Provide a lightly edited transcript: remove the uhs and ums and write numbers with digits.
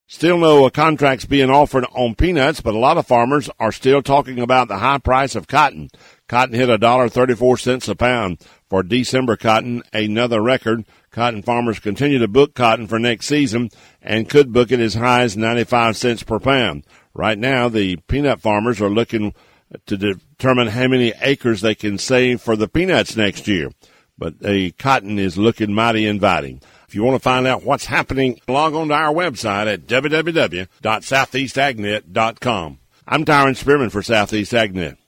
Still no contracts being offered on peanuts, but a lot of farmers are still talking about the high price of cotton. Cotton hit $1.34 a pound for December cotton, another record. Cotton farmers continue to book cotton for next season and could book it as high as 95 cents per pound. Right now, the peanut farmers are looking to determine how many acres they can save for the peanuts next year. But the cotton is looking mighty inviting. If you want to find out what's happening, log on to our website at www.southeastagnet.com. I'm Tyron Spearman for Southeast AgNet.